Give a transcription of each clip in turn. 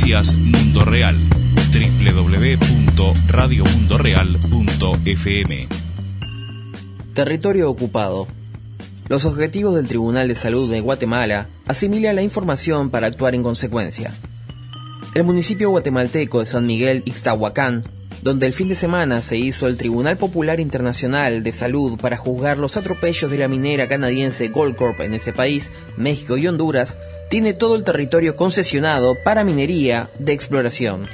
Noticias Mundo Real. www.radiomundoreal.fm. Territorio ocupado. Los objetivos del Tribunal de Salud de Guatemala asimilan la información para actuar en consecuencia. El municipio guatemalteco de San Miguel Ixtahuacán, donde el fin de semana se hizo el Tribunal Popular Internacional de Salud para juzgar los atropellos de la minera canadiense Goldcorp en ese país, México y Honduras, tiene todo el territorio concesionado para minería de exploración.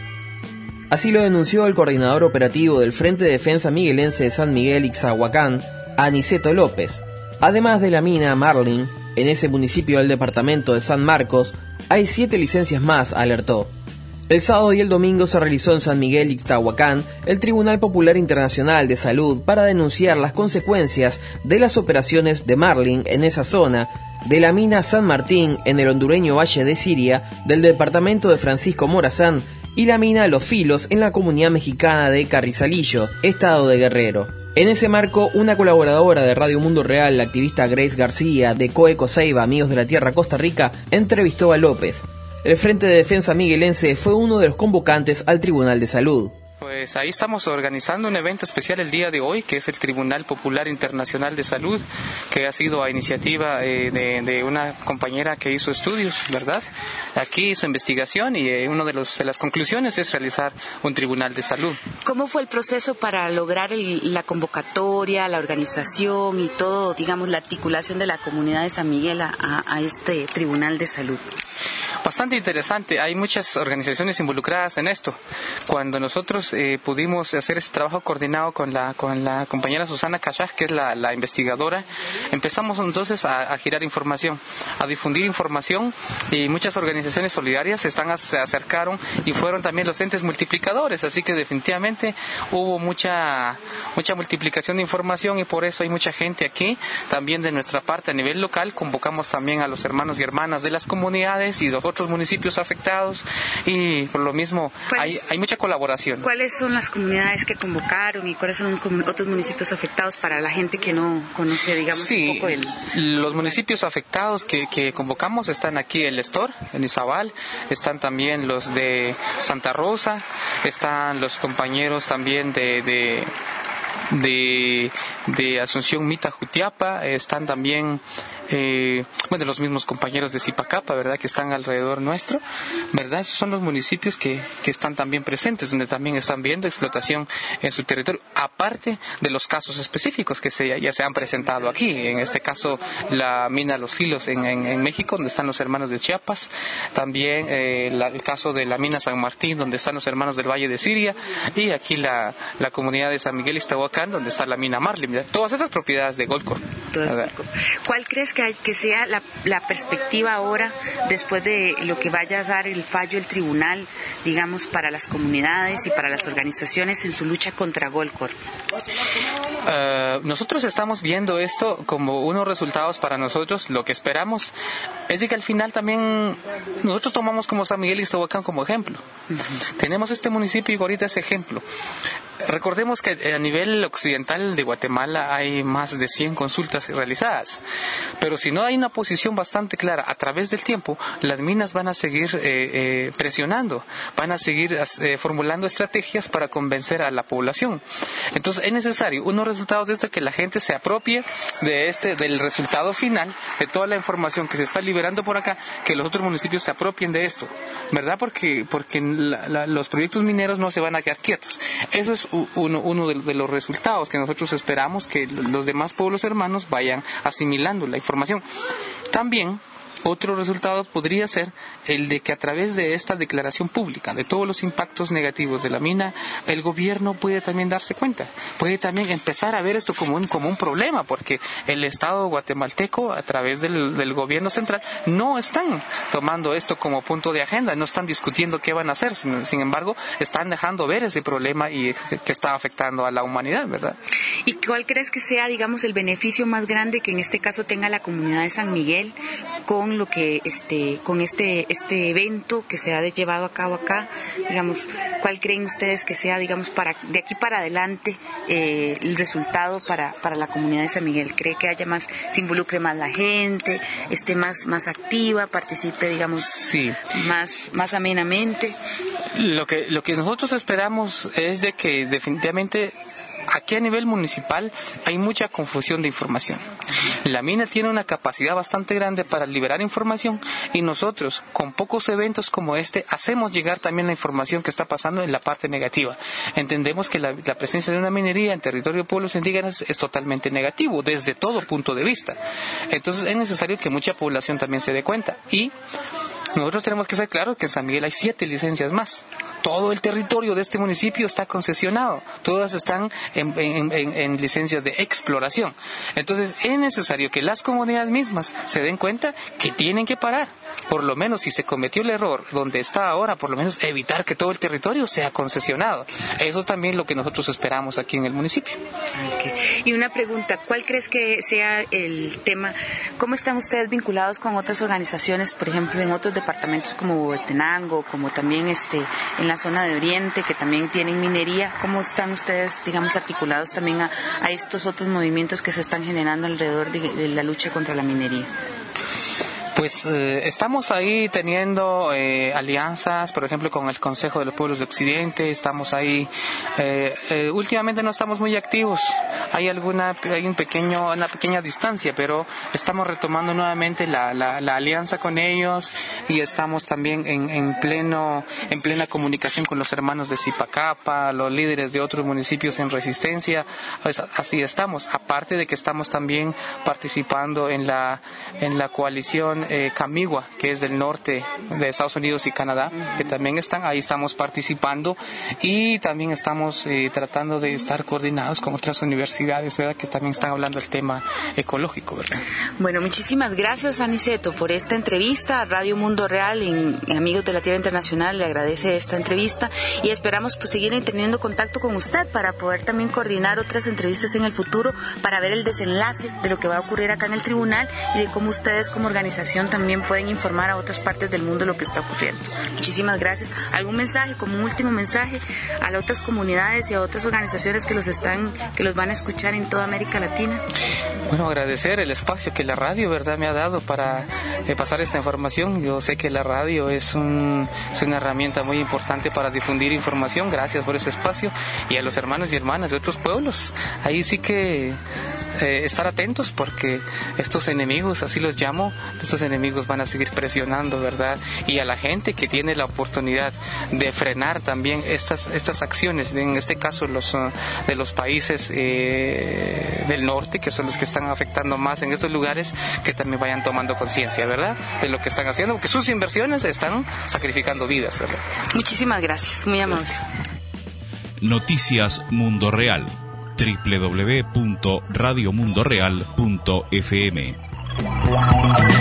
Así lo denunció el coordinador operativo del Frente de Defensa Miguelense de San Miguel Ixtahuacán, Aniceto López. Además de la mina Marlin, en ese municipio del departamento de San Marcos, hay 7 licencias más, alertó. El sábado y el domingo se realizó en San Miguel Ixtahuacán el Tribunal Popular Internacional de Salud para denunciar las consecuencias de las operaciones de Marlin en esa zona, de la mina San Martín en el hondureño Valle de Siria, del departamento de Francisco Morazán, y la mina Los Filos en la comunidad mexicana de Carrizalillo, estado de Guerrero. En ese marco, una colaboradora de Radio Mundo Real, la activista Grace García, de Coeco Ceiba, Amigos de la Tierra Costa Rica, entrevistó a López. El Frente de Defensa Miguelense fue uno de los convocantes al Tribunal de Salud. Pues ahí estamos organizando un evento especial el día de hoy, que es el Tribunal Popular Internacional de Salud, que ha sido a iniciativa de una compañera que hizo estudios, ¿verdad? Aquí hizo investigación y una de las conclusiones es realizar un Tribunal de Salud. ¿Cómo fue el proceso para lograr la convocatoria, la organización y todo, digamos, la articulación de la comunidad de San Miguel a este Tribunal de Salud? Bastante interesante, hay muchas organizaciones involucradas en esto. Cuando nosotros pudimos hacer ese trabajo coordinado con la compañera Susana Cachaj, que es la investigadora, empezamos entonces a girar información, a difundir información, y muchas organizaciones solidarias se acercaron y fueron también los entes multiplicadores, así que definitivamente hubo mucha multiplicación de información y por eso hay mucha gente aquí. También de nuestra parte a nivel local convocamos también a los hermanos y hermanas de las comunidades y de otros municipios afectados, y por lo mismo hay mucha colaboración. ¿Cuáles son las comunidades que convocaron y cuáles son otros municipios afectados para la gente que no conoce, digamos, un poco los municipios afectados que convocamos están aquí en Lestor, en Izabal, están también los de Santa Rosa, están los compañeros también de Asunción Mita Jutiapa, están también los mismos compañeros de Zipacapa, ¿verdad?, que están alrededor nuestro, ¿verdad? Esos son los municipios que están también presentes, donde también están viendo explotación en su territorio, aparte de los casos específicos que ya se han presentado aquí. En este caso, la mina Los Filos en México, donde están los hermanos de Chiapas, también el caso de la mina San Martín, donde están los hermanos del Valle de Siria, y aquí la comunidad de San Miguel Ixtahuacán, donde está la mina Marlin, ¿verdad? Todas estas propiedades de Goldcorp. ¿Cuál crees que sea la perspectiva ahora, después de lo que vaya a dar el fallo del tribunal, digamos, para las comunidades y para las organizaciones en su lucha contra Goldcorp? Nosotros estamos viendo esto como unos resultados para nosotros. Lo que esperamos es de que al final también nosotros tomamos como San Miguel Ixtahuacán como ejemplo. Tenemos este municipio y ahorita es ejemplo. Recordemos que a nivel occidental de Guatemala hay más de 100 consultas realizadas, pero si no hay una posición bastante clara a través del tiempo, las minas van a seguir presionando, van a seguir formulando estrategias para convencer a la población. Entonces es necesario unos resultados de esto, que la gente se apropie del resultado final, de toda la información que se está liberando por acá, que los otros municipios se apropien de esto, ¿verdad? Porque los proyectos mineros no se van a quedar quietos. Eso es uno de los resultados que nosotros esperamos, que los demás pueblos hermanos vayan asimilando la información. También otro resultado podría ser el de que a través de esta declaración pública de todos los impactos negativos de la mina, el gobierno puede también darse cuenta, puede también empezar a ver esto como un problema, porque el Estado guatemalteco, a través del gobierno central, no están tomando esto como punto de agenda, no están discutiendo qué van a hacer, sin embargo, están dejando ver ese problema y que está afectando a la humanidad, ¿verdad? ¿Y cuál crees que sea, digamos, el beneficio más grande que en este caso tenga la comunidad de San Miguel con lo que con este evento que se ha llevado a cabo acá, digamos, ¿cuál creen ustedes que sea, digamos, de aquí para adelante el resultado para la comunidad de San Miguel? ¿Cree que se involucre más la gente, esté más activa, participe, digamos, sí, más amenamente? Lo que nosotros esperamos es de que definitivamente aquí a nivel municipal hay mucha confusión de información. La mina tiene una capacidad bastante grande para liberar información y nosotros, con pocos eventos como este, hacemos llegar también la información que está pasando en la parte negativa. Entendemos que la presencia de una minería en territorio de pueblos indígenas es totalmente negativo desde todo punto de vista. Entonces es necesario que mucha población también se dé cuenta y nosotros tenemos que ser claros que en San Miguel hay 7 licencias más. Todo el territorio de este municipio está concesionado. Todas están en licencias de exploración. Entonces es necesario que las comunidades mismas se den cuenta que tienen que parar. Por lo menos si se cometió el error donde está ahora, por lo menos evitar que todo el territorio sea concesionado. Eso también es lo que nosotros esperamos aquí en el municipio. Okay. Y una pregunta, ¿cuál crees que sea el tema? ¿Cómo están ustedes vinculados con otras organizaciones, por ejemplo, en otros departamentos como Huehuetenango, como también en la zona de Oriente, que también tienen minería? ¿Cómo están ustedes, digamos, articulados también a estos otros movimientos que se están generando alrededor de la lucha contra la minería? Pues estamos ahí teniendo alianzas, por ejemplo, con el Consejo de los Pueblos de Occidente. Estamos ahí. Últimamente no estamos muy activos. Hay una pequeña distancia, pero estamos retomando nuevamente la alianza con ellos y estamos también en plena comunicación con los hermanos de Zipacapa, los líderes de otros municipios en resistencia. Pues así estamos. Aparte de que estamos también participando en la coalición Camigua, que es del norte de Estados Unidos y Canadá, que también estamos participando y también estamos tratando de estar coordinados con otras universidades, ¿verdad?, que también están hablando del tema ecológico, ¿verdad? Bueno, muchísimas gracias, Aniceto, por esta entrevista. Radio Mundo Real y Amigos de la Tierra Internacional le agradece esta entrevista y esperamos seguir teniendo contacto con usted para poder también coordinar otras entrevistas en el futuro para ver el desenlace de lo que va a ocurrir acá en el tribunal y de cómo ustedes como organización también pueden informar a otras partes del mundo lo que está ocurriendo. Muchísimas gracias. ¿Algún mensaje, como un último mensaje, a las otras comunidades y a otras organizaciones que los van a escuchar en toda América Latina? Bueno, agradecer el espacio que la radio, ¿verdad?, me ha dado para pasar esta información. Yo sé que la radio es una herramienta muy importante para difundir información. Gracias por ese espacio. Y a los hermanos y hermanas de otros pueblos, ahí sí que estar atentos, porque estos enemigos, así los llamo, estos enemigos van a seguir presionando, ¿verdad? Y a la gente que tiene la oportunidad de frenar también estas acciones, en este caso de los países del norte, que son los que están afectando más en estos lugares, que también vayan tomando conciencia, ¿verdad?, de lo que están haciendo, porque sus inversiones están sacrificando vidas, ¿verdad? Muchísimas gracias, muy amables. Noticias Mundo Real, www.radiomundoreal.fm.